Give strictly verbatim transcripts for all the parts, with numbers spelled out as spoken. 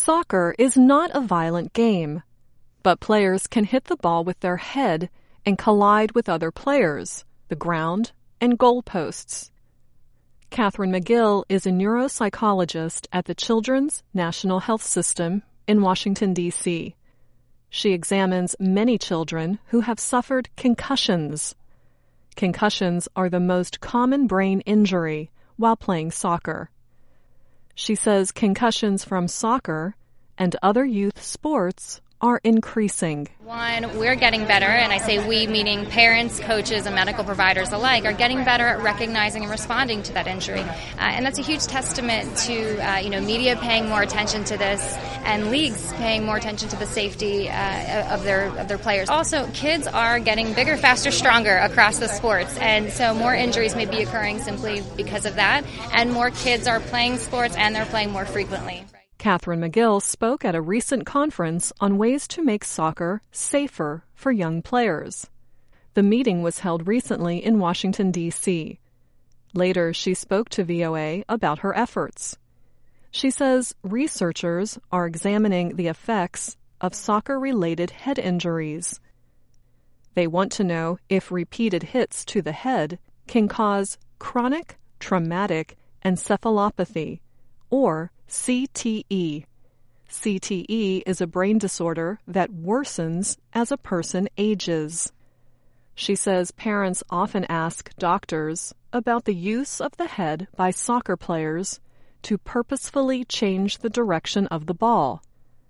Soccer is not a violent game, but players can hit the ball with their head and collide with other players, the ground, and goalposts. Catherine McGill is a neuropsychologist at the Children's National Health System in Washington, D C She examines many children who have suffered concussions. Concussions are the most common brain injury while playing soccer. She says concussions from soccer and other youth sports are increasing. One, we're getting better, and I say we, meaning parents, coaches, and medical providers alike, are getting better at recognizing and responding to that injury. Uh, and that's a huge testament to, uh, you know, media paying more attention to this and leagues paying more attention to the safety uh, of their of their players. Also, kids are getting bigger, faster, stronger across the sports, and so more injuries may be occurring simply because of that, and more kids are playing sports and they're playing more frequently. Catherine McGill spoke at a recent conference on ways to make soccer safer for young players. The meeting was held recently in Washington, D C Later, she spoke to V O A about her efforts. She says researchers are examining the effects of soccer-related head injuries. They want to know if repeated hits to the head can cause chronic traumatic encephalopathy, or C T E. C T E is a brain disorder that worsens as a person ages. She says parents often ask doctors about the use of the head by soccer players to purposefully change the direction of the ball.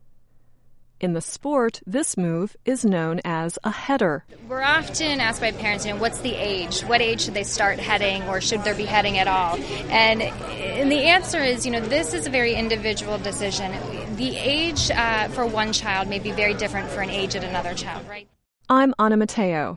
In the sport, this move is known as a header. We're often asked by parents, you know, what's the age? What age should they start heading, or should there be heading at all? And, and the answer is, you know, this is a very individual decision. The age uh, for one child may be very different for an age at another child, right? I'm Anna Matteo.